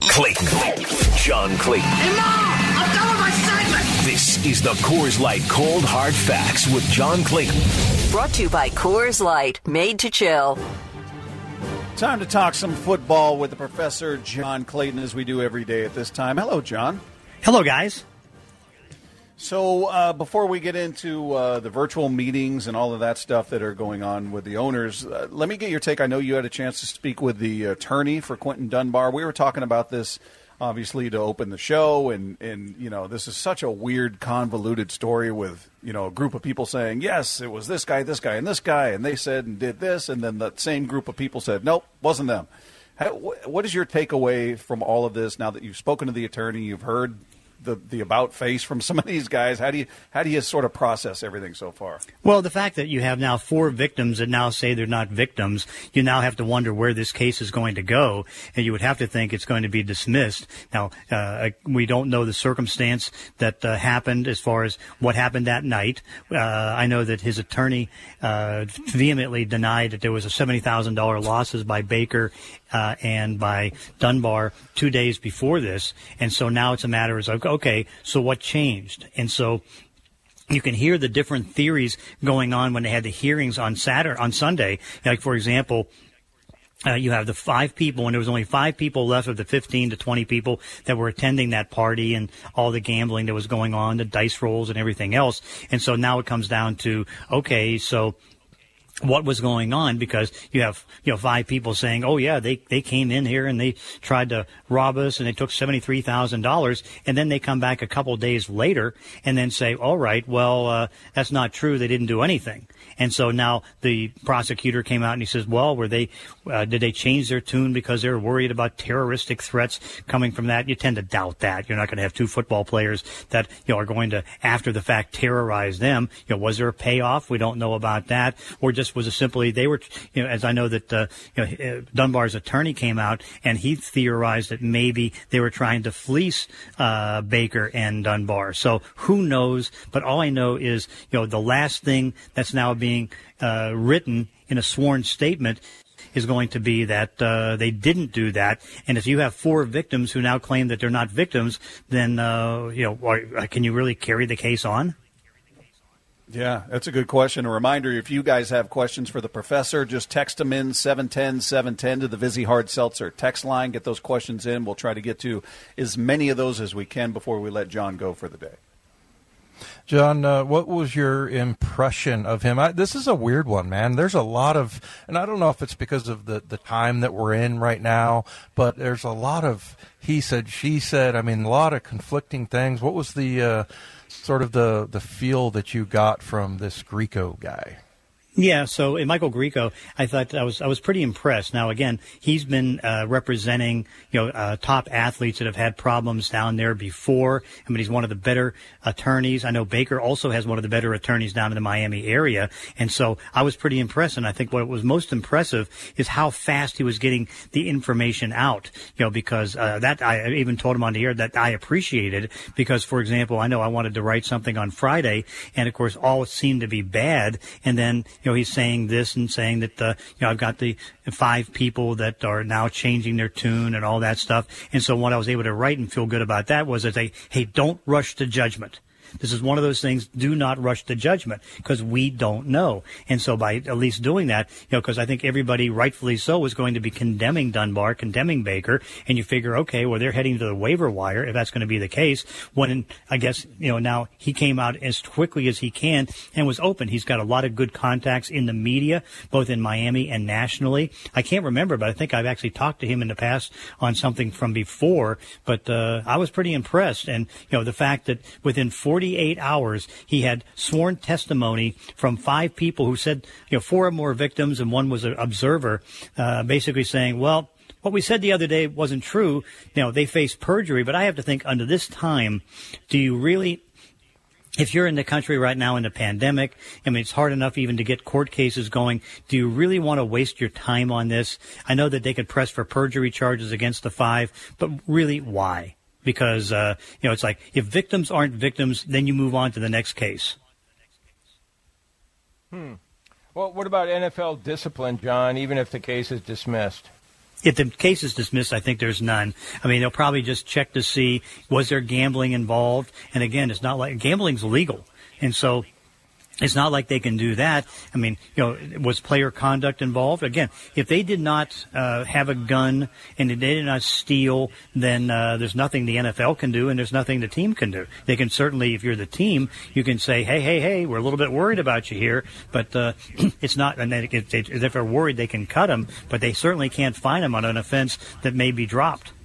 Clayton. John Clayton. Hey, Mom! I'm done with my segment! This is the Coors Light Cold Hard Facts with John Clayton. Brought to you by Coors Light, made to chill. Time to talk some football with the Professor John Clayton, as we do every day at this time. Hello, John. Hello, guys. So before we get into the virtual meetings and all of that stuff that are going on with the owners, let me get your take. I know you had a chance to speak with the attorney for Quinton Dunbar. We were talking about this, obviously, to open the show, and you know, this is such a weird, convoluted story with, you know, a group of people saying, yes, it was this guy, and this guy, and they said and did this, and then that same group of people said, nope, wasn't them. What is your takeaway from all of this now that you've spoken to the attorney, you've heard the about face from some of these guys? How do you sort of process everything so far? Well, the fact that you have now 4 victims that now say they're not victims, you now have to wonder where this case is going to go, and you would have to think it's going to be dismissed. Now, we don't know the circumstance that happened as far as what happened that night. I know that his attorney vehemently denied that there was a $70,000 losses by Baker and by Dunbar 2 days before this, and so now it's a matter of, okay, so what changed? And so you can hear the different theories going on when they had the hearings on Sunday. Like, for example, you have the 5 people, and there was only 5 people left of the 15 to 20 people that were attending that party and all the gambling that was going on, the dice rolls and everything else. And so now it comes down to, okay, so what was going on, because you have, 5 people saying, oh yeah, they came in here and they tried to rob us and they took $73,000, and then they come back a couple days later and then say, all right, well, that's not true, they didn't do anything. And so now the prosecutor came out and he says, well, did they change their tune because they were worried about terroristic threats coming from that? You tend to doubt that. You're not going to have 2 football players that, are going to, after the fact, terrorize them. Was there a payoff? We don't know about that. Or just was it simply they were, as I know that, Dunbar's attorney came out and he theorized that maybe they were trying to fleece Baker and Dunbar. So who knows? But all I know is, the last thing that's now being written in a sworn statement is going to be that they didn't do that. And if you have 4 victims who now claim that they're not victims, then can you really carry the case on? Yeah, that's a good question. A reminder, if you guys have questions for the professor, just text them in 710-710 to the Vizzy Hard Seltzer text line. Get those questions in. We'll try to get to as many of those as we can before we let John go for the day. John, what was your impression of him? This is a weird one, man. There's a lot of, and I don't know if it's because of the time that we're in right now, but there's a lot of he said, she said. I mean, a lot of conflicting things. What was the sort of the feel that you got from this Grieco guy? Yeah, so in Michael Grieco, I thought I was pretty impressed. Now, again, he's been representing top athletes that have had problems down there before. I mean, he's one of the better attorneys. I know Baker also has one of the better attorneys down in the Miami area, and so I was pretty impressed. And I think what was most impressive is how fast he was getting the information out. Because that I even told him on the air that I appreciated, because, for example, I know I wanted to write something on Friday, and of course, all seemed to be bad, and then he's saying this and saying that, I've got the 5 people that are now changing their tune and all that stuff. And so what I was able to write and feel good about that was that hey, don't rush to judgment. This is one of those things, do not rush to judgment, because we don't know. And so by at least doing that, because I think everybody, rightfully so, is going to be condemning Dunbar, condemning Baker, and you figure, okay, well, they're heading to the waiver wire, if that's going to be the case, when I guess, now he came out as quickly as he can and was open. He's got a lot of good contacts in the media, both in Miami and nationally. I can't remember, but I think I've actually talked to him in the past on something from before, but I was pretty impressed. And, the fact that within 48 hours, he had sworn testimony from 5 people who said, 4 or more victims and 1 was an observer, basically saying, well, what we said the other day wasn't true. They face perjury, but I have to think under this time, do you really, if you're in the country right now in the pandemic, I mean, it's hard enough even to get court cases going. Do you really want to waste your time on this? I know that they could press for perjury charges against the 5, but really, why? Because, it's like, if victims aren't victims, then you move on to the next case. Well, what about NFL discipline, John, even if the case is dismissed? If the case is dismissed, I think there's none. I mean, they'll probably just check to see, was there gambling involved? And again, it's not like gambling's legal. And so it's not like they can do that. I mean, was player conduct involved? Again, if they did not have a gun and they did not steal, then there's nothing the NFL can do and there's nothing the team can do. They can certainly, if you're the team, you can say, hey, we're a little bit worried about you here, but it's not, and then if they're worried, they can cut them, but they certainly can't fine them on an offense that may be dropped.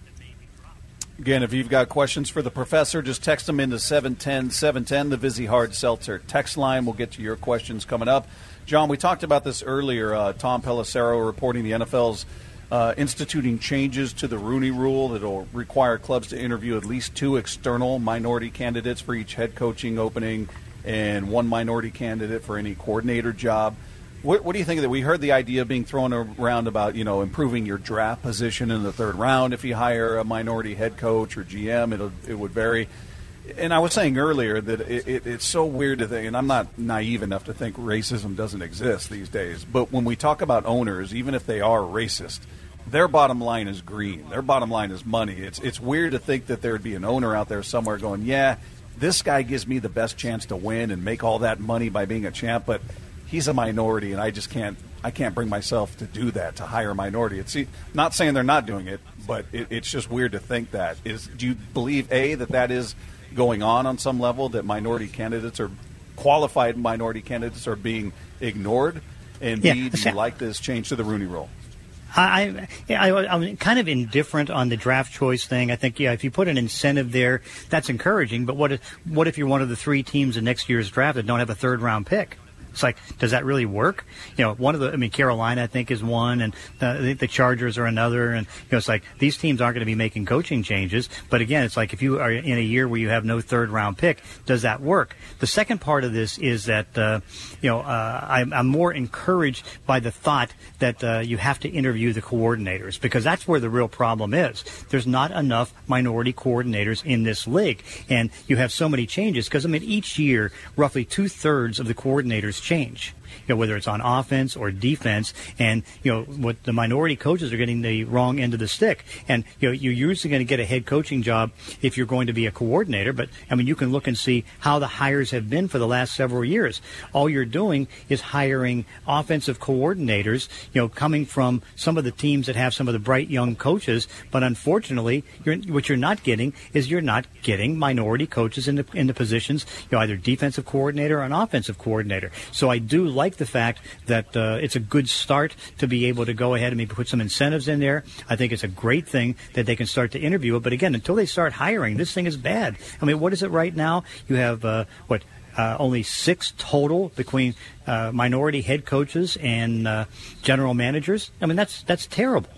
Again, if you've got questions for the professor, just text them into 710-710, the Vizzy Hard Seltzer text line. We'll get to your questions coming up. John, we talked about this earlier. Tom Pelissero reporting the NFL's instituting changes to the Rooney Rule that will require clubs to interview at least 2 external minority candidates for each head coaching opening and 1 minority candidate for any coordinator job. What do you think of that? We heard the idea being thrown around about, improving your draft position in the 3rd round if you hire a minority head coach or GM. It would vary. And I was saying earlier that it's so weird to think, and I'm not naive enough to think racism doesn't exist these days, but when we talk about owners, even if they are racist, their bottom line is green. Their bottom line is money. It's weird to think that there would be an owner out there somewhere going, yeah, this guy gives me the best chance to win and make all that money by being a champ, but he's a minority, and I can't bring myself to do that, to hire a minority. It's not saying they're not doing it, but it's just weird to think that. Do you believe, A, that is going on some level, that minority candidates or qualified minority candidates are being ignored? And B, do you like this change to the Rooney Rule? I'm kind of indifferent on the draft choice thing. I think, if you put an incentive there, that's encouraging. But what if you're one of the 3 teams in next year's draft that don't have a 3rd-round pick? It's like, does that really work? Carolina, I think, is one, and the Chargers are another. And, it's like these teams aren't going to be making coaching changes. But again, it's like if you are in a year where you have no 3rd-round pick, does that work? The second part of this is that, I'm more encouraged by the thought that you have to interview the coordinators, because that's where the real problem is. There's not enough minority coordinators in this league. And you have so many changes because, each year, roughly 2/3 of the coordinators change. Whether it's on offense or defense, and what the minority coaches are getting the wrong end of the stick. And you're usually going to get a head coaching job if you're going to be a coordinator. But you can look and see how the hires have been for the last several years. All you're doing is hiring offensive coordinators, coming from some of the teams that have some of the bright young coaches. But unfortunately, what you're not getting is you're not getting minority coaches in the positions, either defensive coordinator or an offensive coordinator. So I do like the fact that it's a good start to be able to go ahead and maybe put some incentives in there. I think it's a great thing that they can start to interview it. But again, until they start hiring, this thing is bad. What is it right now? You have, only 6 total between minority head coaches and general managers. That's terrible.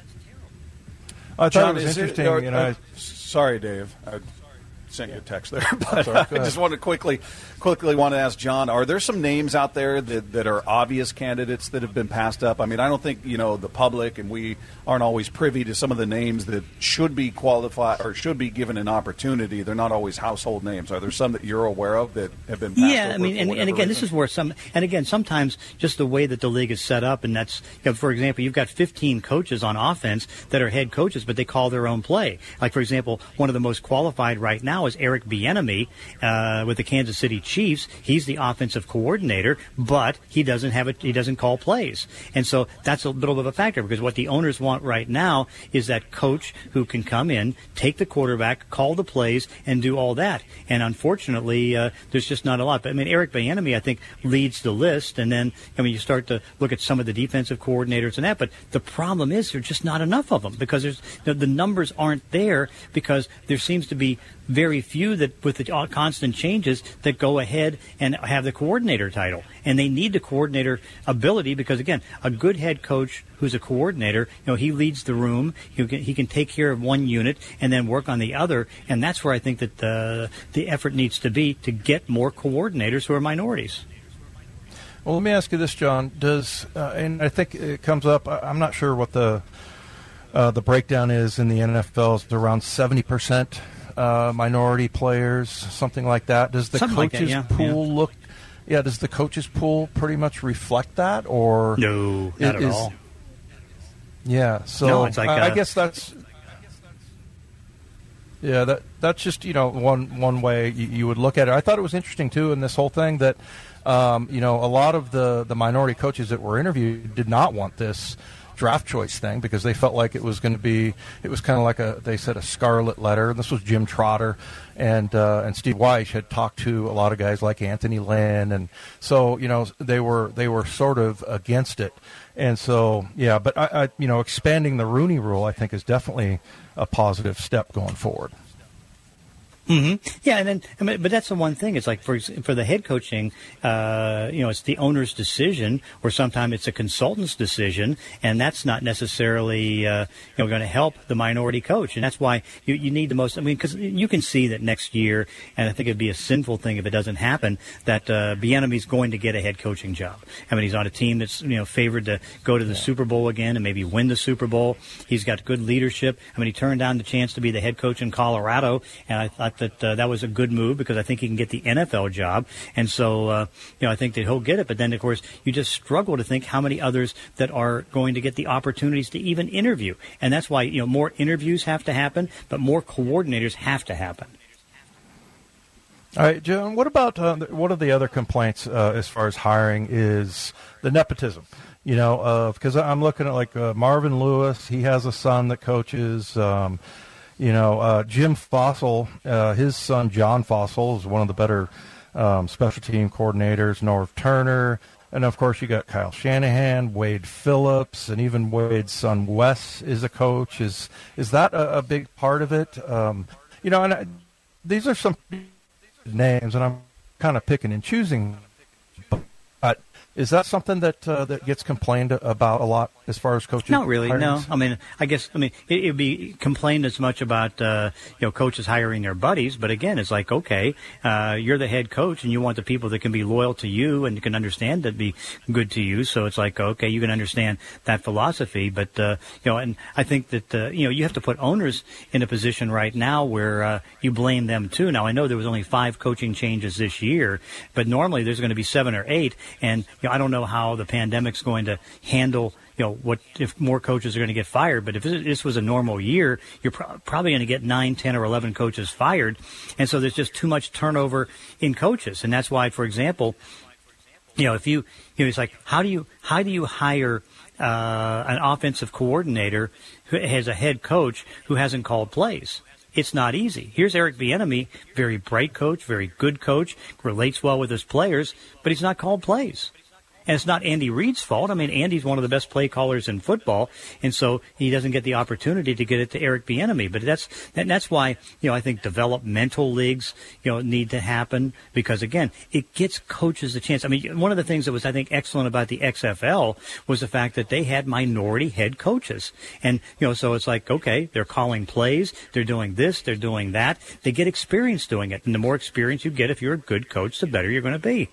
I thought John, it was interesting. Sorry, Dave. I sent you a text there, but I just want to quickly want to ask John, are there some names out there that are obvious candidates that have been passed up? I don't think, the public and we aren't always privy to some of the names that should be qualified or should be given an opportunity. They're not always household names. Are there some that you're aware of that have been passed over? And again, reason? This is where sometimes just the way that the league is set up, and that's, for example, you've got 15 coaches on offense that are head coaches, but they call their own play. Like, for example, one of the most qualified right now is Eric Bieniemy with the Kansas City Chiefs. He's the offensive coordinator, but he doesn't call plays. And so that's a little bit of a factor, because what the owners want right now is that coach who can come in, take the quarterback, call the plays, and do all that. And unfortunately, there's just not a lot. But Eric Bieniemy, I think, leads the list. And then, you start to look at some of the defensive coordinators and that. But the problem is there's just not enough of them, because the numbers aren't there, because there seems to be very few that, with the constant changes, that go ahead and have the coordinator title. And they need the coordinator ability, because, again, a good head coach who's a coordinator, he leads the room. He can take care of one unit and then work on the other. And that's where I think that the effort needs to be, to get more coordinators who are minorities. Well, let me ask you this, John. And I think it comes up, I'm not sure what the breakdown is in the NFL. It's around 70%. Minority players, something like that. Does the coaches pool look? Yeah, does the coaches pool pretty much reflect that, or no, not at all? Yeah, so No, it's like, I guess that's that's just one way you would look at it. I thought it was interesting too in this whole thing that a lot of the minority coaches that were interviewed did not want this draft choice thing because they felt like it was kind of like they said a scarlet letter. And this was Jim Trotter and Steve Wyche had talked to a lot of guys like Anthony Lynn, and so they were sort of against it. And so but I expanding the Rooney Rule I think is definitely a positive step going forward. Mm-hmm. Yeah, and then, but that's the one thing. It's like for the head coaching, it's the owner's decision, or sometimes it's a consultant's decision, and that's not necessarily going to help the minority coach. And that's why you need the most. I mean, because you can see that next year, and I think it'd be a sinful thing if it doesn't happen, that Bieniemy's going to get a head coaching job. I mean, he's on a team that's favored to go to the Super Bowl again and maybe win the Super Bowl. He's got good leadership. I mean, he turned down the chance to be the head coach in Colorado, and I thought that was a good move because I think he can get the NFL job. And so, I think that he'll get it. But then, of course, you just struggle to think how many others that are going to get the opportunities to even interview. And that's why, more interviews have to happen, but more coordinators have to happen. All right, John, what about one of the other complaints as far as hiring is the nepotism? Because I'm looking at like Marvin Lewis. He has a son that coaches. Jim Fossil, his son John Fossil is one of the better special team coordinators. Norv Turner, and of course you got Kyle Shanahan, Wade Phillips, and even Wade's son Wes is a coach. Is that a big part of it? These are some names, and I'm kind of picking and choosing. But is that something that gets complained about a lot as far as coaches? Not really, hirings? no. I mean, it'd be complained as much about, coaches hiring their buddies. But again, it's like, okay, you're the head coach and you want the people that can be loyal to you and can understand that be good to you. So it's like, okay, you can understand that philosophy. But, and I think that, you have to put owners in a position right now where you blame them too. Now, I know there was only 5 coaching changes this year, but normally there's going to be 7 or 8. And, I don't know how the pandemic's going to handle what if more coaches are going to get fired. But if this was a normal year, you're probably going to get 9, 10, or 11 coaches fired. And so there's just too much turnover in coaches. And that's why, for example, if it's like, how do you hire an offensive coordinator who has a head coach who hasn't called plays? It's not easy. Here's Eric Bieniemy, very bright coach, very good coach, relates well with his players, but he's not called plays. And it's not Andy Reid's fault. I mean, Andy's one of the best play callers in football, and so he doesn't get the opportunity to get it to Eric Bieniemy. But that's why, I think developmental leagues, need to happen because, again, it gets coaches a chance. I mean, one of the things that was, I think, excellent about the XFL was the fact that they had minority head coaches. And, so it's like, okay, they're calling plays, they're doing this, they're doing that. They get experience doing it. And the more experience you get, if you're a good coach, the better you're going to be.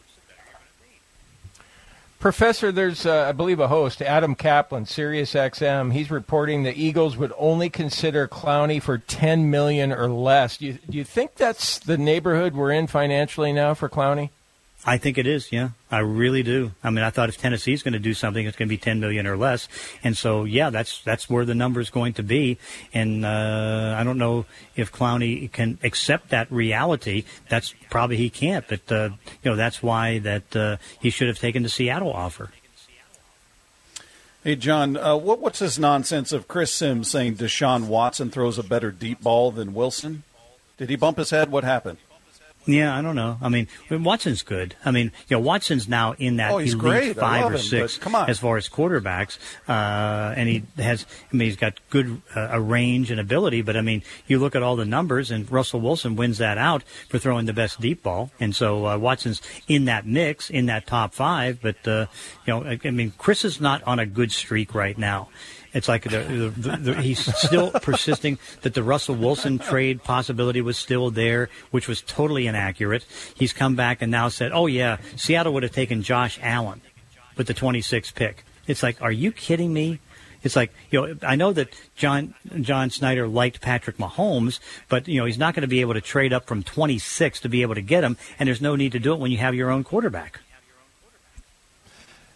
Professor, there's, I believe, a host, Adam Kaplan, Sirius XM. He's reporting the Eagles would only consider Clowney for $10 million or less. Do you think that's the neighborhood we're in financially now for Clowney? I think it is, yeah. I really do. I mean, I thought if Tennessee's going to do something, it's going to be $10 million or less. And so, yeah, that's where the number's going to be. And I don't know if Clowney can accept that reality. That's probably he can't. But, that's why that he should have taken the Seattle offer. Hey, John, what's this nonsense of Chris Sims saying Deshaun Watson throws a better deep ball than Wilson? Did he bump his head? What happened? Yeah, I don't know. I mean, Watson's good. I mean, Watson's now in that he's elite great. 5 or 6 come on. as far as quarterbacks. And he's got good a range and ability. But, I mean, you look at all the numbers, and Russell Wilson wins that out for throwing the best deep ball. And so Watson's in that mix, in that top 5. But, I mean, Chris is not on a good streak right now. It's like he's still persisting that the Russell Wilson trade possibility was still there, which was totally inaccurate. He's come back and now said, oh, yeah, Seattle would have taken Josh Allen with the 26th pick. It's like, are you kidding me? It's like, I know that John Snyder liked Patrick Mahomes, but, he's not going to be able to trade up from 26 to be able to get him, and there's no need to do it when you have your own quarterback.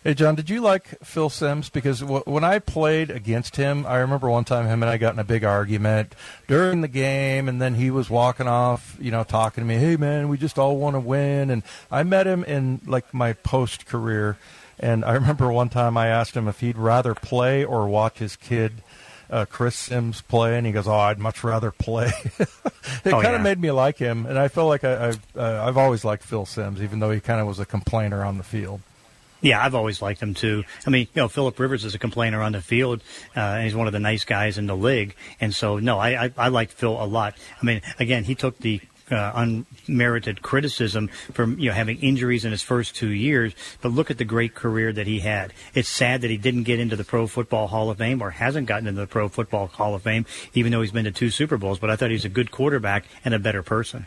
Hey, John, did you like Phil Simms? Because when I played against him, I remember one time him and I got in a big argument during the game, and then he was walking off, talking to me, hey, man, we just all want to win. And I met him in, my post-career, and I remember one time I asked him if he'd rather play or watch his kid, Chris Simms, play, and he goes, I'd much rather play. It kind of made me like him, and I feel like I've always liked Phil Simms, even though he kind of was a complainer on the field. Yeah, I've always liked him, too. I mean, Phillip Rivers is a complainer on the field, and he's one of the nice guys in the league. And so, no, I like Phil a lot. I mean, again, he took the unmerited criticism from having injuries in his first 2 years, but look at the great career that he had. It's sad that he didn't get into the Pro Football Hall of Fame or hasn't gotten into the Pro Football Hall of Fame, even though he's been to 2 Super Bowls, but I thought he was a good quarterback and a better person.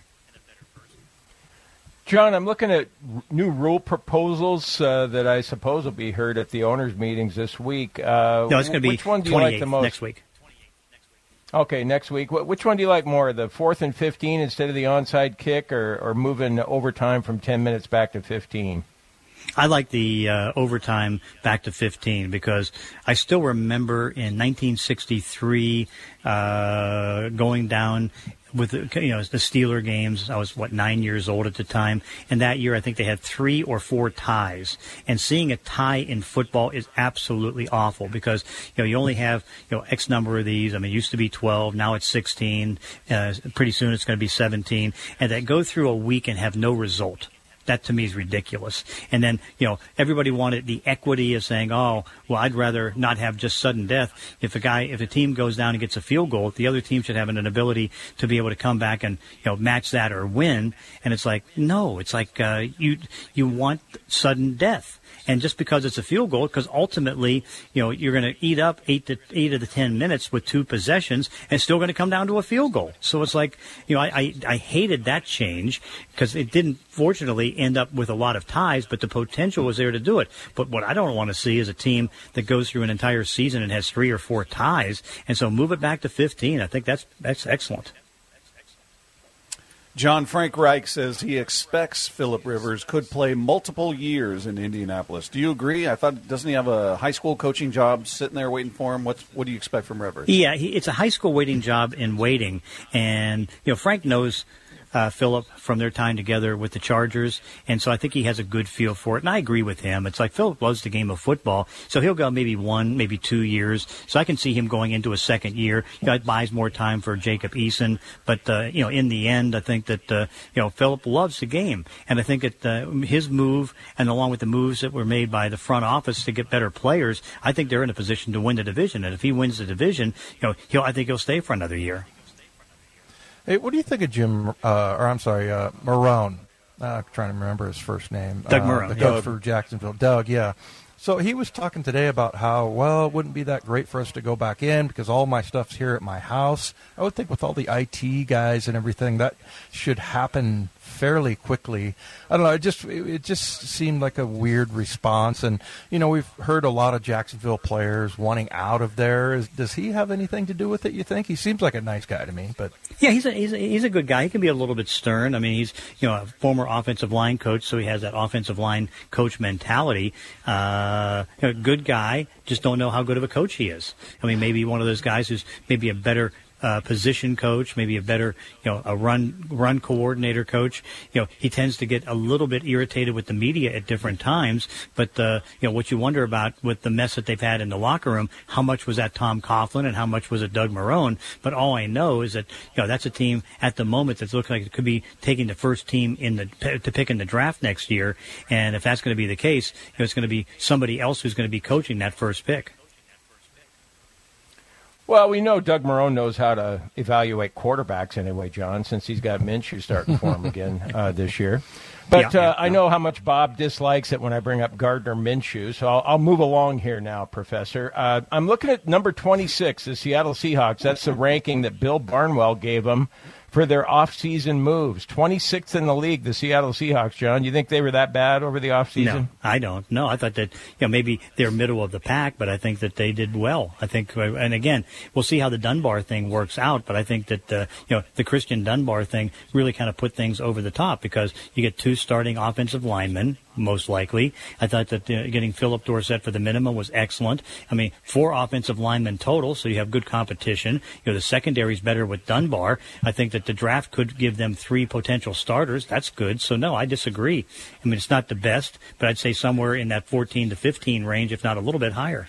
John, I'm looking at new rule proposals that I suppose will be heard at the owners' meetings this week. No, it's going to be which one do you like the most? Next week. Okay, next week. Which one do you like more, the 4th and 15 instead of the onside kick, or moving overtime from 10 minutes back to 15? I like the overtime back to 15 because I still remember in 1963 going down with the Steeler games. I was 9 years old at the time, and that year I think they had 3 or 4 ties. And seeing a tie in football is absolutely awful because you only have X number of these. I mean, it used to be 12, now it's 16. Pretty soon it's going to be 17, and that go through a week and have no result. That to me is ridiculous. And then, everybody wanted the equity of saying, oh, well, I'd rather not have just sudden death. If a team goes down and gets a field goal, the other team should have an ability to be able to come back and, match that or win. And it's like, no, it's like, you want sudden death. And just because it's a field goal, because ultimately, you're going to eat up 8 of the 10 minutes with 2 possessions, and it's still going to come down to a field goal. So it's like, I hated that change because it didn't, fortunately, end up with a lot of ties, but the potential was there to do it. But what I don't want to see is a team that goes through an entire season and has 3 or 4 ties, and so move it back to 15. I think that's excellent. John Frank Reich says he expects Phillip Rivers could play multiple years in Indianapolis. Do you agree? I thought, doesn't he have a high school coaching job sitting there waiting for him? What do you expect from Rivers? Yeah, it's a high school waiting job in waiting. And, Frank knows Phillip from their time together with the Chargers, and so I think he has a good feel for it. And I agree with him. It's like Phillip loves the game of football, so he'll go maybe 1, maybe 2 years. So I can see him going into a second year. It buys more time for Jacob Eason, but in the end, I think that Phillip loves the game, and I think that his move, and along with the moves that were made by the front office to get better players, I think they're in a position to win the division. And if he wins the division, I think he'll stay for another year. Hey, what do you think of Marrone? I'm trying to remember his first name. Doug Marrone. The coach for Jacksonville. Doug, yeah. So he was talking today about how, it wouldn't be that great for us to go back in because all my stuff's here at my house. I would think with all the IT guys and everything, that should happen fairly quickly. I don't know. It just seemed like a weird response. And, we've heard a lot of Jacksonville players wanting out of there. Does he have anything to do with it, you think? He seems like a nice guy to me. But yeah, he's a good guy. He can be a little bit stern. I mean, he's, a former offensive line coach, so he has that offensive line coach mentality. Good guy, just don't know how good of a coach he is. I mean, maybe one of those guys who's maybe a better position coach, maybe a better, a run coordinator coach. He tends to get a little bit irritated with the media at different times. But, what you wonder about with the mess that they've had in the locker room, how much was that Tom Coughlin and how much was it Doug Marrone? But all I know is that, that's a team at the moment that looks like it could be taking the first team to pick in the draft next year. And if that's going to be the case, it's going to be somebody else who's going to be coaching that first pick. Well, we know Doug Marrone knows how to evaluate quarterbacks anyway, John, since he's got Minshew starting for him again this year. But I know how much Bob dislikes it when I bring up Gardner Minshew, so I'll move along here now, Professor. I'm looking at number 26, the Seattle Seahawks. That's the ranking that Bill Barnwell gave them for their off-season moves. 26th in the league, the Seattle Seahawks, John. You think they were that bad over the off-season? No, I don't. No, I thought that maybe they're middle of the pack, but I think that they did well. I think, and again, we'll see how the Dunbar thing works out, but I think that the Christian Dunbar thing really kind of put things over the top because you get 2 starting offensive linemen. most likely. I thought that getting Philip Dorsett for the minimum was excellent. I mean, 4 offensive linemen total, so you have good competition. The secondary's better with Dunbar. I think that the draft could give them 3 potential starters. That's good. So, no, I disagree. I mean, it's not the best, but I'd say somewhere in that 14 to 15 range, if not a little bit higher.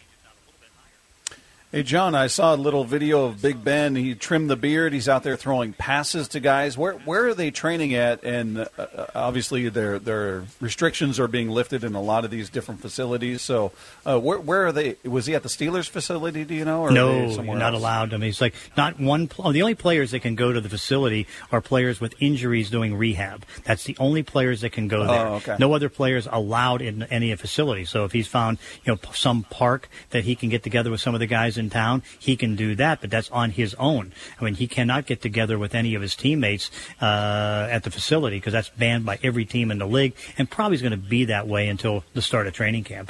Hey, John, I saw a little video of Big Ben. He trimmed the beard. He's out there throwing passes to guys. Where are they training at? And obviously their restrictions are being lifted in a lot of these different facilities. So where are they? Was he at the Steelers facility, do you know? Or no, are they you're not allowed. I mean, it's like not one. The only players that can go to the facility are players with injuries doing rehab. That's the only players that can go there. Oh, okay. No other players allowed in any facility. So if he's found some park that he can get together with some of the guys in town, he can do that, but that's on his own. I mean, he cannot get together with any of his teammates at the facility because that's banned by every team in the league, and probably is going to be that way until the start of training camp.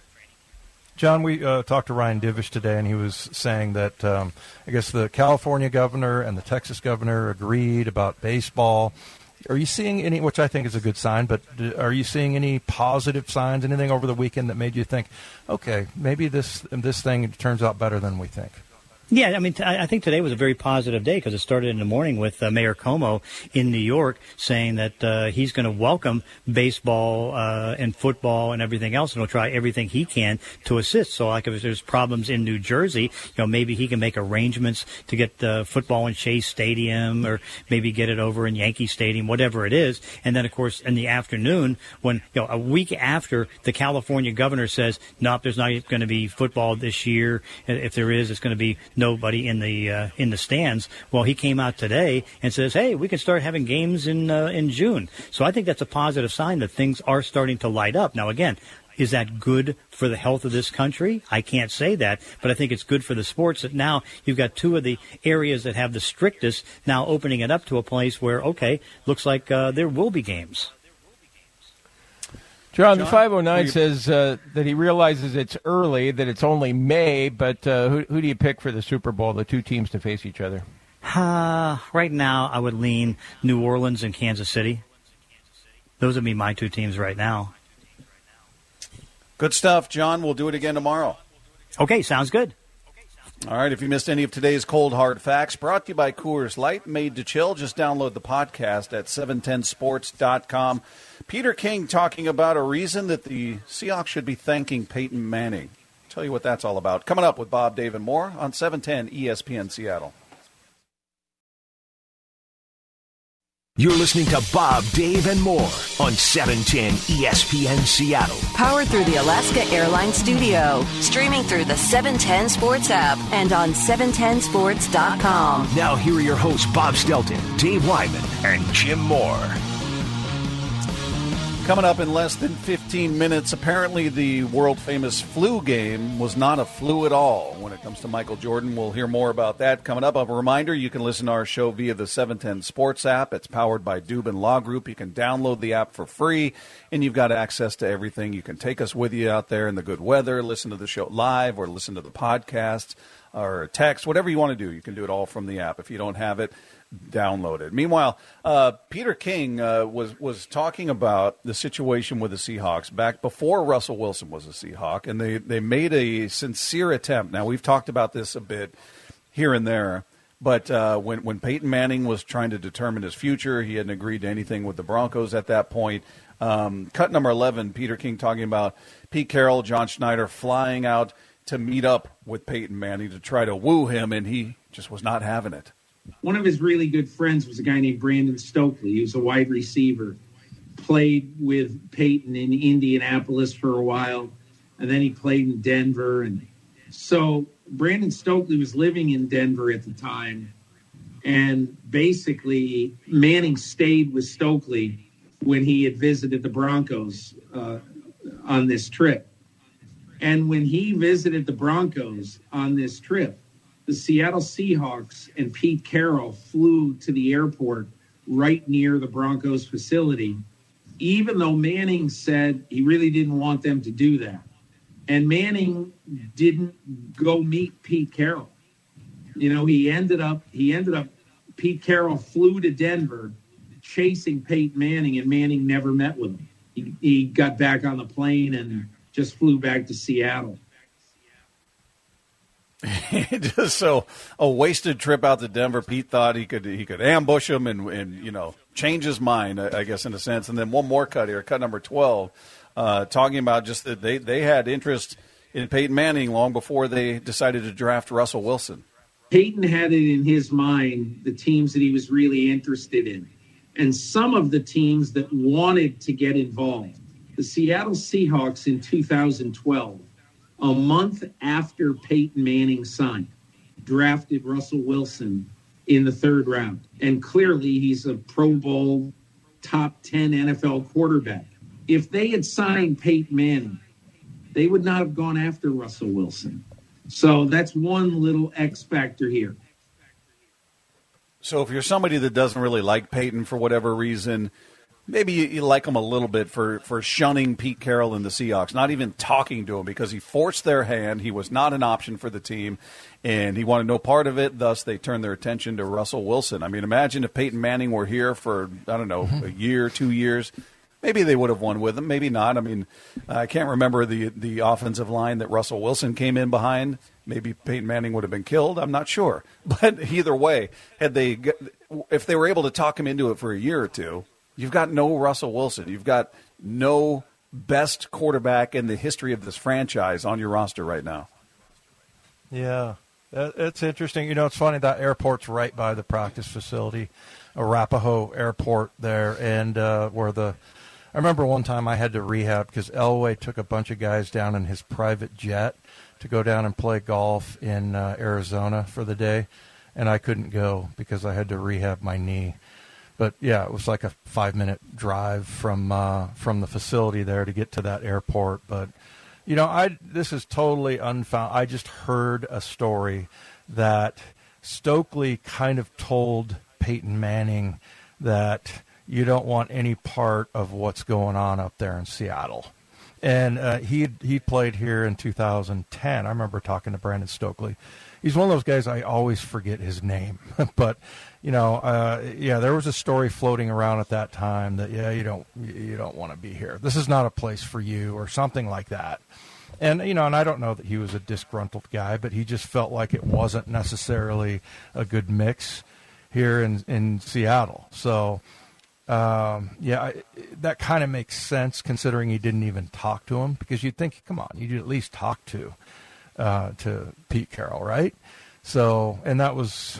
John, we talked to Ryan Divish today, and he was saying that I guess the California governor and the Texas governor agreed about baseball. Are you seeing any, which I think is a good sign, but are you seeing any positive signs, anything over the weekend that made you think, okay, maybe this thing turns out better than we think? Yeah, I mean, I think today was a very positive day because it started in the morning with Mayor Cuomo in New York saying that he's going to welcome baseball and football and everything else, and he'll try everything he can to assist. So, like, if there's problems in New Jersey, maybe he can make arrangements to get football in Chase Stadium or maybe get it over in Yankee Stadium, whatever it is. And then, of course, in the afternoon, when a week after the California governor says, nope, there's not going to be football this year. If there is, it's going to be nobody in the stands. Well, he came out today and says, hey, we can start having games in June. So I think that's a positive sign that things are starting to light up. Now, again, is that good for the health of this country? I can't say that, but I think it's good for the sports that now you've got 2 of the areas that have the strictest now opening it up to a place where, okay, looks like there will be games. John, the 509 says that he realizes it's early, that it's only May, but who do you pick for the Super Bowl, the 2 teams to face each other? Right now, I would lean New Orleans and Kansas City. Those would be my 2 teams right now. Good stuff, John. We'll do it again tomorrow. Okay, sounds good. All right, if you missed any of today's Cold Hard Facts, brought to you by Coors Light, made to chill, just download the podcast at 710sports.com. Peter King talking about a reason that the Seahawks should be thanking Peyton Manning. I'll tell you what that's all about. Coming up with Bob, Dave, and more on 710 ESPN Seattle. You're listening to Bob, Dave, and more on 710 ESPN Seattle. Powered through the Alaska Airlines studio. Streaming through the 710 Sports app and on 710sports.com. Now here are your hosts, Bob Stelton, Dave Wyman, and Jim Moore. Coming up in less than 15 minutes, apparently the world-famous flu game was not a flu at all when it comes to Michael Jordan. We'll hear more about that coming up. A reminder, you can listen to our show via the 710 Sports app. It's powered by Dubin Law Group. You can download the app for free, and you've got access to everything. You can take us with you out there in the good weather, listen to the show live, or listen to the podcast, or text, whatever you want to do. You can do it all from the app. If you don't have it, download it. Meanwhile, Peter King was talking about the situation with the Seahawks back before Russell Wilson was a Seahawk, and they made a sincere attempt. Now, we've talked about this a bit here and there, but when Peyton Manning was trying to determine his future, he hadn't agreed to anything with the Broncos at that point. Cut number 11, Peter King talking about Pete Carroll, John Schneider flying out to meet up with Peyton Manning to try to woo him, and he just was not having it. One of his really good friends was a guy named Brandon Stokely. He was a wide receiver, played with Peyton in Indianapolis for a while, and then he played in Denver. And so Brandon Stokely was living in Denver at the time, and basically Manning stayed with Stokely when he had visited the Broncos on this trip. And when he visited the Broncos on this trip, the Seattle Seahawks and Pete Carroll flew to the airport right near the Broncos facility, even though Manning said he really didn't want them to do that. And Manning didn't go meet Pete Carroll. He ended up, Pete Carroll flew to Denver chasing Peyton Manning, and Manning never met with him. he got back on the plane and just flew back to Seattle. Just so a wasted trip out to Denver. Pete thought he could ambush him and change his mind, I guess, in a sense. And then one more cut here, cut number 12, talking about just that they had interest in Peyton Manning long before they decided to draft Russell Wilson. Peyton had it in his mind, the teams that he was really interested in, and some of the teams that wanted to get involved. The Seattle Seahawks in 2012, a month after Peyton Manning signed, drafted Russell Wilson in the 3rd round. And clearly he's a Pro Bowl top 10 NFL quarterback. If they had signed Peyton Manning, they would not have gone after Russell Wilson. So that's one little X factor here. So if you're somebody that doesn't really like Peyton for whatever reason, maybe you like him a little bit for shunning Pete Carroll and the Seahawks, not even talking to him because he forced their hand. He was not an option for the team, and he wanted no part of it. Thus, they turned their attention to Russell Wilson. I mean, imagine if Peyton Manning were here for, I don't know, a year, 2 years. Maybe they would have won with him. Maybe not. I mean, I can't remember the offensive line that Russell Wilson came in behind. Maybe Peyton Manning would have been killed. I'm not sure. But either way, if they were able to talk him into it for a year or two, you've got no Russell Wilson. You've got no best quarterback in the history of this franchise on your roster right now. Yeah, it's interesting. It's funny, that airport's right by the practice facility, Arapahoe Airport there, and I remember one time I had to rehab because Elway took a bunch of guys down in his private jet to go down and play golf in Arizona for the day, and I couldn't go because I had to rehab my knee. But yeah, it was like a 5-minute drive from the facility there to get to that airport. But this is totally unfounded. I just heard a story that Stokely kind of told Peyton Manning that you don't want any part of what's going on up there in Seattle. And he played here in 2010. I remember talking to Brandon Stokely. He's one of those guys I always forget his name. But, there was a story floating around at that time that, you don't want to be here. This is not a place for you or something like that. And, and I don't know that he was a disgruntled guy, but he just felt like it wasn't necessarily a good mix here in Seattle. So, that kind of makes sense considering he didn't even talk to him, because you'd think, come on, you'd at least talk to Pete Carroll, right? So, and that was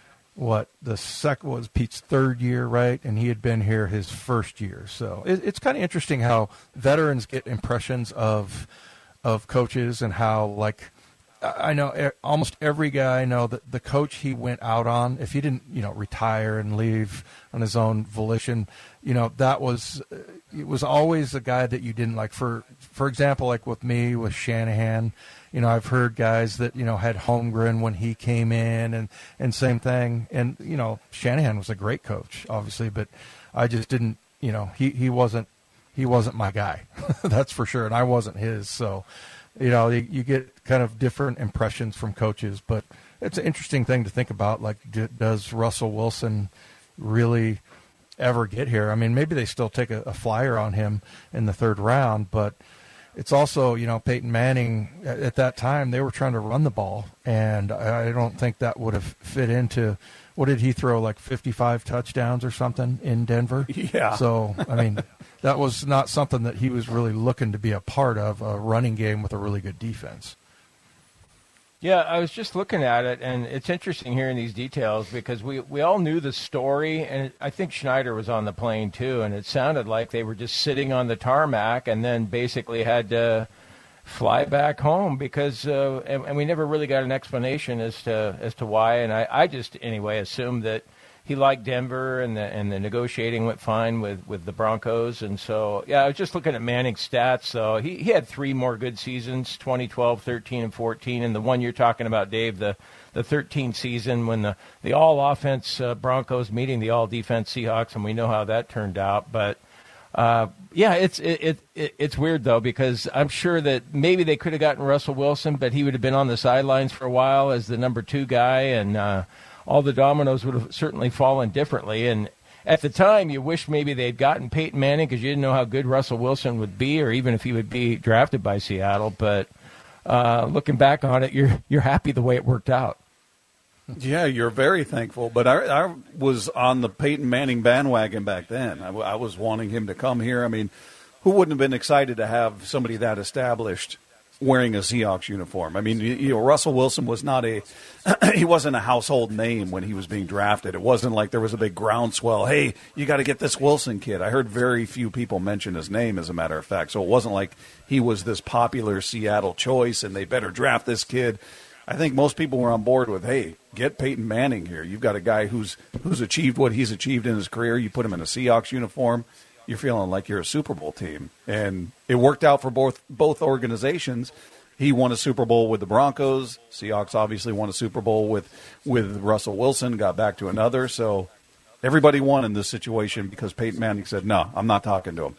was Pete's 3rd year, right? And he had been here his 1st year. So it's kind of interesting how veterans get impressions of coaches, and how, like, I know almost every guy I know that the coach he went out on, if he didn't, retire and leave on his own volition, it was always a guy that you didn't like. For example, like with me, with Shanahan, I've heard guys that, had Holmgren when he came in, and same thing. And, Shanahan was a great coach, obviously, but I just didn't, he wasn't my guy. That's for sure. And I wasn't his. So, you get kind of different impressions from coaches, but it's an interesting thing to think about. Like, does Russell Wilson really ever get here? I mean, maybe they still take a flyer on him in the 3rd round, but it's also, Peyton Manning at that time, they were trying to run the ball, and I don't think that would have fit into, what did he throw, like 55 touchdowns or something in Denver? Yeah. So, I mean, that was not something that he was really looking to be a part of, a running game with a really good defense. Yeah, I was just looking at it, and it's interesting hearing these details because we all knew the story, and I think Schneider was on the plane too, and it sounded like they were just sitting on the tarmac and then basically had to fly back home because, and we never really got an explanation as to why, and I just anyway assumed that he liked Denver, and the negotiating went fine with the Broncos. And so, yeah, I was just looking at Manning's stats. So he had 3 more good seasons, 2012, 13, and 14. And the one you're talking about, Dave, the 13 season when the all-offense Broncos meeting the all-defense Seahawks, and we know how that turned out. But, yeah, it's weird, though, because I'm sure that maybe they could have gotten Russell Wilson, but he would have been on the sidelines for a while as the number 2 guy, and all the dominoes would have certainly fallen differently. And at the time, you wish maybe they'd gotten Peyton Manning because you didn't know how good Russell Wilson would be, or even if he would be drafted by Seattle. But looking back on it, you're happy the way it worked out. Yeah, you're very thankful. But I was on the Peyton Manning bandwagon back then. I was wanting him to come here. I mean, who wouldn't have been excited to have somebody that established wearing a Seahawks uniform? I mean, Russell Wilson was not he wasn't a household name when he was being drafted. It wasn't like there was a big groundswell. Hey, you got to get this Wilson kid. I heard very few people mention his name, as a matter of fact. So it wasn't like he was this popular Seattle choice and they better draft this kid. I think most people were on board with, hey, get Peyton Manning here. You've got a guy who's achieved what he's achieved in his career. You put him in a Seahawks uniform, you're feeling like you're a Super Bowl team. And it worked out for both organizations. He won a Super Bowl with the Broncos. Seahawks obviously won a Super Bowl with Russell Wilson, got back to another. So everybody won in this situation because Peyton Manning said, no, I'm not talking to him.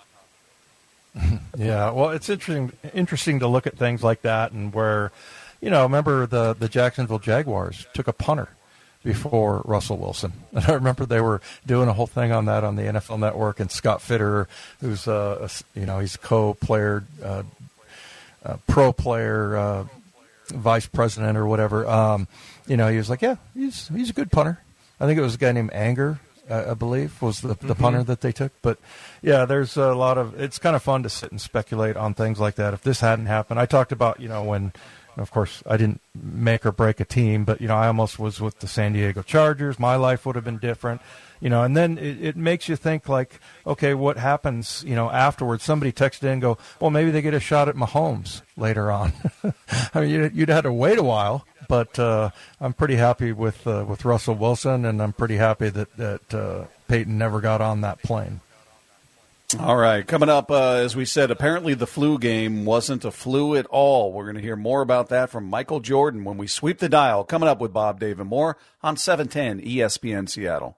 Yeah, well, it's interesting to look at things like that and where – remember the Jacksonville Jaguars took a punter before Russell Wilson. And I remember they were doing a whole thing on that on the NFL Network, and Scott Fitter, who's he's a co-player, pro player, vice president or whatever. He was like, yeah, he's a good punter. I think it was a guy named Anger, I believe, was the punter that they took. But, yeah, there's a lot of – it's kind of fun to sit and speculate on things like that. If this hadn't happened, I talked about, when – of course, I didn't make or break a team, but, I almost was with the San Diego Chargers. My life would have been different, and then it makes you think like, okay, what happens, afterwards? Somebody texted in and go, well, maybe they get a shot at Mahomes later on. I mean, you'd have to wait a while, but I'm pretty happy with Russell Wilson, and I'm pretty happy that Peyton never got on that plane. All right, coming up, as we said, apparently the flu game wasn't a flu at all. We're going to hear more about that from Michael Jordan when we sweep the dial. Coming up with Bob, Dave, and more on 710 ESPN Seattle.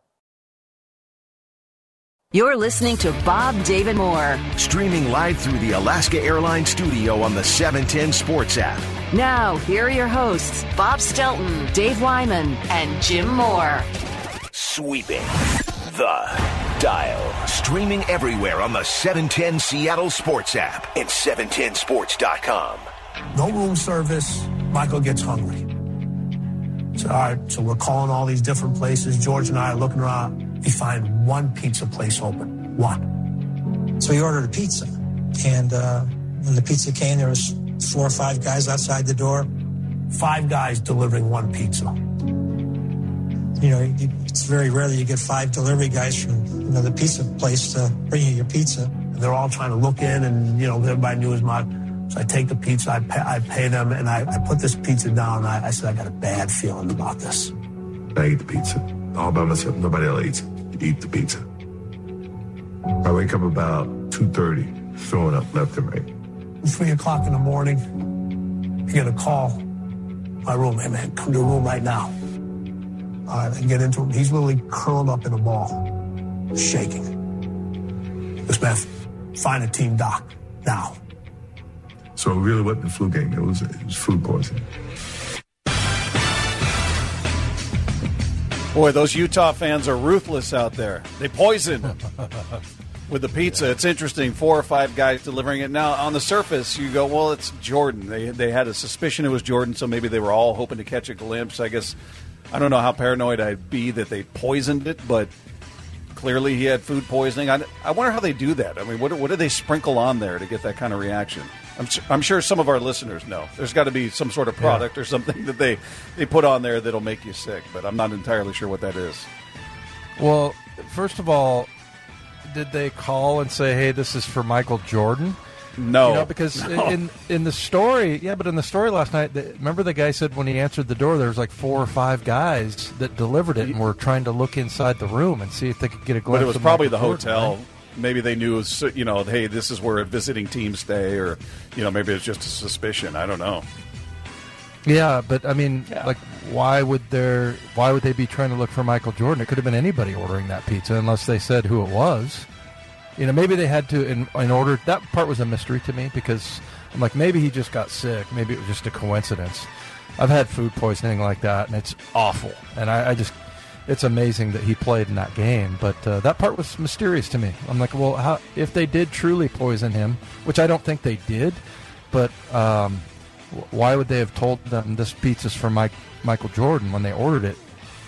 You're listening to Bob, Dave, and More. Streaming live through the Alaska Airlines studio on the 710 Sports app. Now, here are your hosts, Bob Stelton, Dave Wyman, and Jim Moore. Sweeping the dial. Streaming everywhere on the 710 Seattle Sports app and 710sports.com. No room service. Michael gets hungry. So, all right, so we're calling all these different places. George and I are looking around. We find one pizza place open. One. So we ordered a pizza. And when the pizza came, there was 4 or 5 guys outside the door. 5 guys delivering one pizza. It's very rare that you get 5 delivery guys from, the pizza place to bring you your pizza. And they're all trying to look in and, everybody knew his mouth. So I take the pizza, I pay them, and I put this pizza down. I said, I got a bad feeling about this. I eat the pizza all by myself. Nobody else eats. Eat the pizza. I wake up about 2:30, throwing up left and right. 3 o'clock in the morning, I get a call. My room, hey man, come to the room right now. I get into him. He's literally curled up in a ball, shaking. This man, find a team doc now. So it really wasn't a flu game. It was food poisoning. Boy, those Utah fans are ruthless out there. They poisoned with the pizza. It's interesting, 4 or 5 guys delivering it. Now, on the surface, you go, well, it's Jordan. They had a suspicion it was Jordan, so maybe they were all hoping to catch a glimpse. I guess, I don't know how paranoid I'd be that they poisoned it, but clearly he had food poisoning. I wonder how they do that. I mean, what do they sprinkle on there to get that kind of reaction? I'm sure some of our listeners know. There's got to be some sort of product or something that they put on there that'll make you sick, but I'm not entirely sure what that is. Well, first of all, did they call and say, hey, this is for Michael Jordan? No. Because in the story, but in the story last night, remember the guy said when he answered the door, there was like 4 or 5 guys that delivered it and were trying to look inside the room and see if they could get a glimpse. But it was probably the Jordan, hotel. Right? Maybe they knew, hey, this is where a visiting team stay, or, maybe it's just a suspicion. I don't know. Yeah, but I mean, like, why would they be trying to look for Michael Jordan? It could have been anybody ordering that pizza, unless they said who it was. Maybe they had to in order. That part was a mystery to me because I'm like, maybe he just got sick. Maybe it was just a coincidence. I've had food poisoning like that, and it's awful. And I just, it's amazing that he played in that game. But that part was mysterious to me. I'm like, well, if they did truly poison him, which I don't think they did, but why would they have told them this pizza's for Michael Jordan when they ordered it?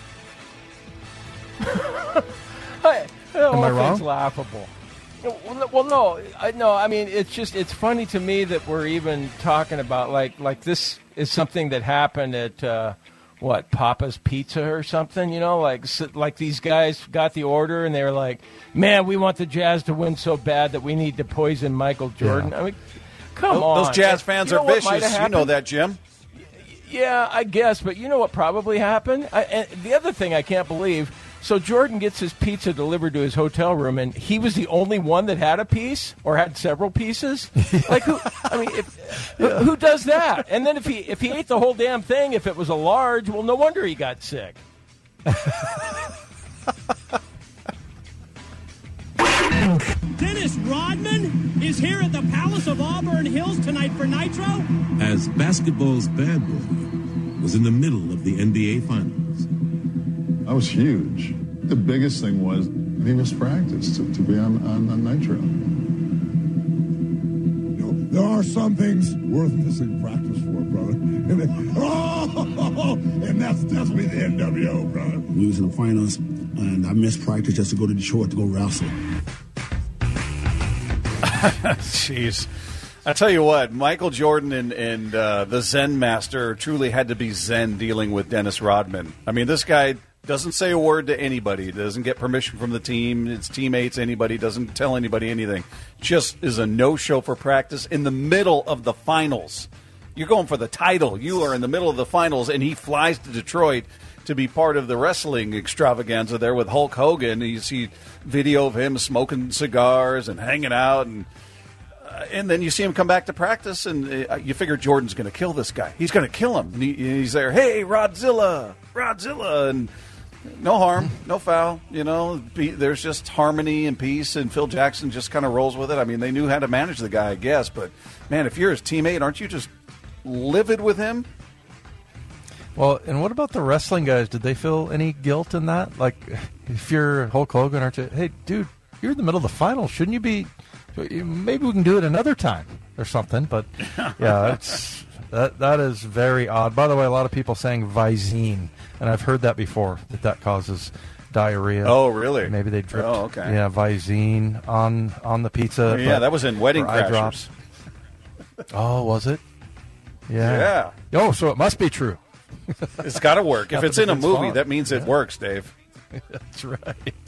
Am I wrong? It's laughable. Well, no. I mean, it's funny to me that we're even talking about like this is something that happened at Papa's Pizza or something. You know, like these guys got the order and they were like, "Man, we want the Jazz to win so bad that we need to poison Michael Jordan." Yeah. I mean, come on. Those Jazz fans are vicious. You know that, Jim. Yeah, I guess. But you know what probably happened? And the other thing I can't believe. So Jordan gets his pizza delivered to his hotel room, and he was the only one that had a piece or had several pieces. Like who? I mean, who does that? And then if he ate the whole damn thing, if it was a large, well, no wonder he got sick. Dennis Rodman is here at the Palace of Auburn Hills tonight for Nitro. As basketball's bad boy was in the middle of the NBA Finals. That was huge. The biggest thing was he missed practice to be on Nitro. You know, there are some things worth missing practice for, brother. And that's definitely the NWO, brother. We was in the finals, and I missed practice just to go to Detroit to go wrestle. Jeez. I tell you what, Michael Jordan and the Zen Master truly had to be Zen dealing with Dennis Rodman. I mean, this guy doesn't say a word to anybody, doesn't get permission from the team, his teammates, anybody, doesn't tell anybody anything. Just is a no-show for practice in the middle of the finals. You're going for the title. You are in the middle of the finals, and he flies to Detroit to be part of the wrestling extravaganza there with Hulk Hogan. You see video of him smoking cigars and hanging out, and then you see him come back to practice, and you figure Jordan's going to kill this guy. He's going to kill him. And he's there, hey, Rodzilla, and no harm, no foul. You know, there's just harmony and peace, and Phil Jackson just kind of rolls with it. I mean, they knew how to manage the guy, I guess. But, man, if you're his teammate, aren't you just livid with him? Well, and what about the wrestling guys? Did they feel any guilt in that? Like, if you're Hulk Hogan, aren't you? Hey, dude, you're in the middle of the finals. Shouldn't you be? Maybe we can do it another time or something. But, yeah, that is very odd. By the way, a lot of people saying Visine, and I've heard that before, that causes diarrhea. Oh, really? Maybe they dripped. Oh, okay. Yeah, Visine on the pizza. Oh, yeah, that was in Wedding Crashers. Oh, was it? Yeah. Oh, so it must be true. It's got to work. If it's in a movie, that means it works, Dave. That's right.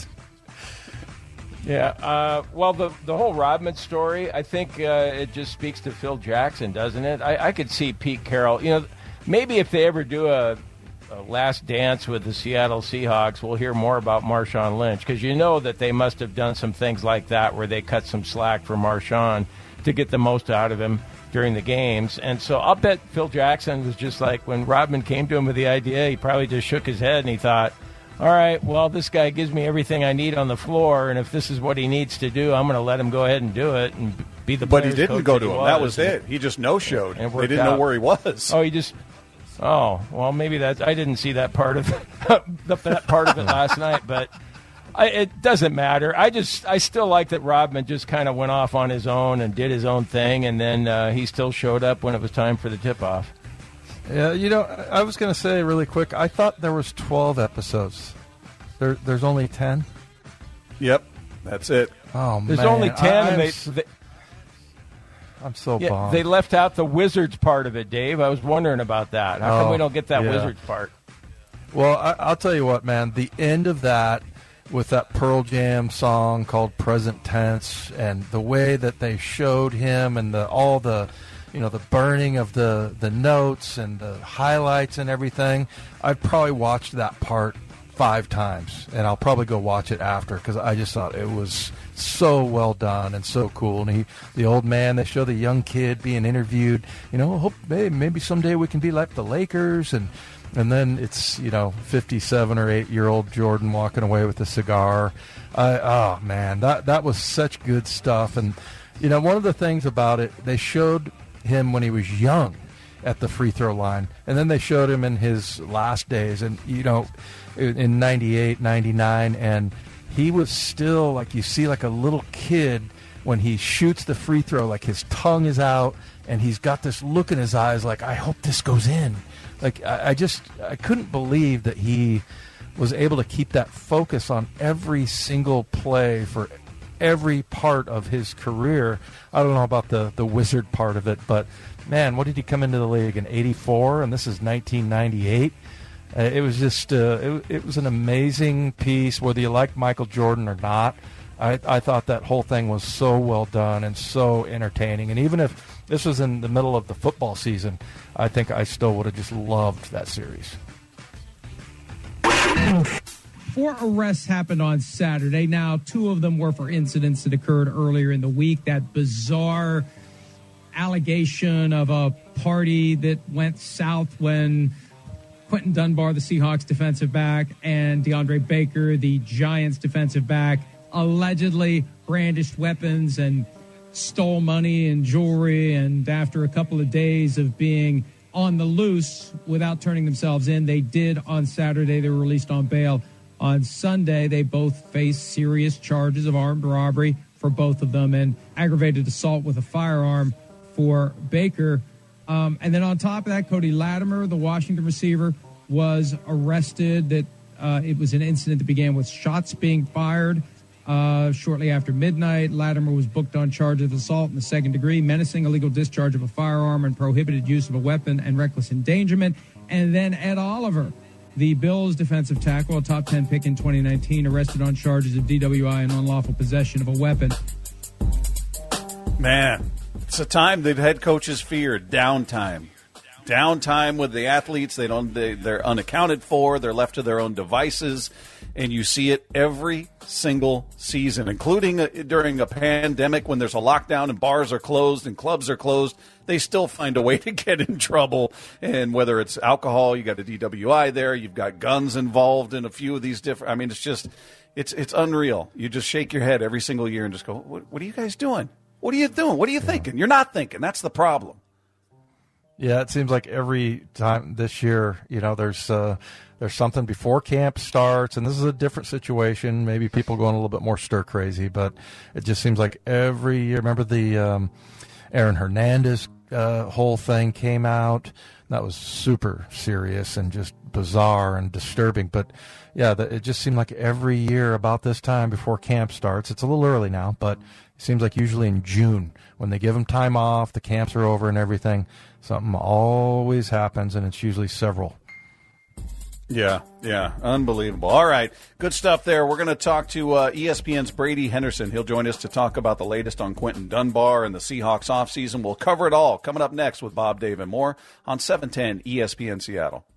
Yeah. Well, the whole Rodman story, I think it just speaks to Phil Jackson, doesn't it? I could see Pete Carroll. You know, maybe if they ever do a last dance with the Seattle Seahawks, we'll hear more about Marshawn Lynch, because you know that they must have done some things like that where they cut some slack for Marshawn to get the most out of him during the games. And so I'll bet Phil Jackson was just like, when Rodman came to him with the idea, he probably just shook his head and he thought, all right, well, this guy gives me everything I need on the floor, and if this is what he needs to do, I'm going to let him go ahead and do it and be the But he didn't go to him. That was it. He just no-showed. They didn't know where he was. Oh, well, maybe I didn't see that part of that part of it last night, but it doesn't matter. I still like that Rodman just kind of went off on his own and did his own thing, and then he still showed up when it was time for the tip-off. Yeah, you know, I was going to say really quick, I thought there was 12 episodes. There's only 10? Yep, that's it. Oh, man. There's only 10, I'm so bummed. They left out the Wizards part of it, Dave. I was wondering about that. How come we don't get that Wizards part? Well, I'll tell you what, man. The end of that with that Pearl Jam song called Present Tense, and the way that they showed him and all the burning of the notes and the highlights and everything, I've probably watched that part 5 times, and I'll probably go watch it after, because I just thought it was so well done and so cool. And the old man, they show the young kid being interviewed, hope maybe someday we can be like the Lakers, and then it's 57 or 8-year-old Jordan walking away with a cigar. Oh man, that was such good stuff. And one of the things about it, they showed him when he was young, at the free throw line. And then they showed him in his last days, and in 98, 99, and he was still like, you see like a little kid when he shoots the free throw, like his tongue is out and he's got this look in his eyes like, I hope this goes in. Like I couldn't believe that he was able to keep that focus on every single play for every part of his career. I don't know about the wizard part of it, but man, what did he come into the league in 84, and this is 1998? It was just it was an amazing piece, whether you like Michael Jordan or not. I thought that whole thing was so well done and so entertaining. And even if this was in the middle of the football season, I think I still would have just loved that series. 4 arrests happened on Saturday. Now, 2 of them were for incidents that occurred earlier in the week. That bizarre allegation of a party that went south when Quentin Dunbar, the Seahawks defensive back, and DeAndre Baker, the Giants defensive back, allegedly brandished weapons and stole money and jewelry. And after a couple of days of being on the loose without turning themselves in, they did on Saturday. They were released on bail on Sunday. They both face serious charges of armed robbery for both of them and aggravated assault with a firearm for Baker. And then on top of that, Cody Latimer, the Washington receiver, was arrested. It was an incident that began with shots being fired. Shortly after midnight, Latimer was booked on charge of assault in the second degree, menacing illegal discharge of a firearm, and prohibited use of a weapon and reckless endangerment. And then Ed Oliver, the Bills defensive tackle, a top 10 pick in 2019, arrested on charges of DWI and unlawful possession of a weapon. Man, it's a time that head coaches fear, downtime. Downtime with the athletes. They're unaccounted for. They're left to their own devices. And you see it every single season, including during a pandemic when there's a lockdown and bars are closed and clubs are closed. They still find a way to get in trouble. And whether it's alcohol, you got a DWI there, you've got guns involved in a few of these different. I mean, it's just, it's unreal. You just shake your head every single year and just go, what are you guys doing? What are you doing? What are you thinking? You're not thinking. That's the problem. Yeah, it seems like every time this year, there's something before camp starts, and this is a different situation. Maybe people going a little bit more stir crazy, but it just seems like every year. Remember the Aaron Hernandez whole thing came out? That was super serious and just bizarre and disturbing. But yeah, it just seemed like every year about this time before camp starts. It's a little early now, but it seems like usually in June when they give them time off, the camps are over and everything. Something always happens, and it's usually several. Yeah, unbelievable. All right, good stuff there. We're going to talk to ESPN's Brady Henderson. He'll join us to talk about the latest on Quentin Dunbar and the Seahawks offseason. We'll cover it all coming up next with Bob, Dave, and more on 710 ESPN Seattle.